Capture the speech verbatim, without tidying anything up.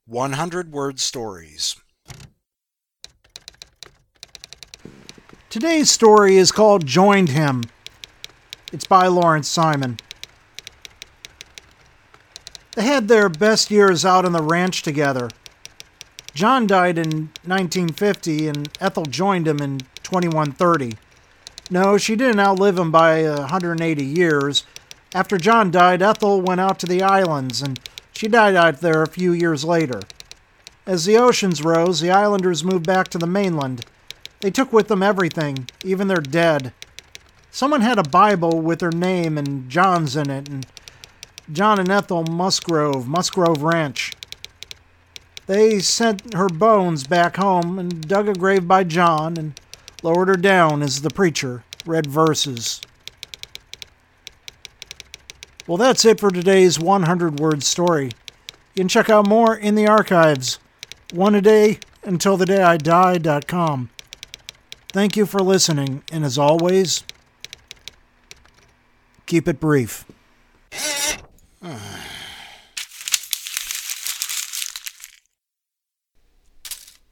one hundred Word Stories. Today's story is called Joined Him. It's by Lawrence Simon. They had their best years out on the ranch together. John died in nineteen fifty and Ethel joined him in twenty-one thirty. No, she didn't outlive him by one hundred eighty years. After John died, Ethel went out to the islands, and she died out there a few years later. As the oceans rose, the islanders moved back to the mainland. They took with them everything, even their dead. Someone had a Bible with her name and John's in it, and John and Ethel Musgrove, Musgrove Ranch. They sent her bones back home and dug a grave by John and lowered her down as the preacher read verses. Well, that's it for today's one hundred Word Story. You can check out more in the archives. One a day until the day I die dot com. Thank you for listening, and as always, keep it brief.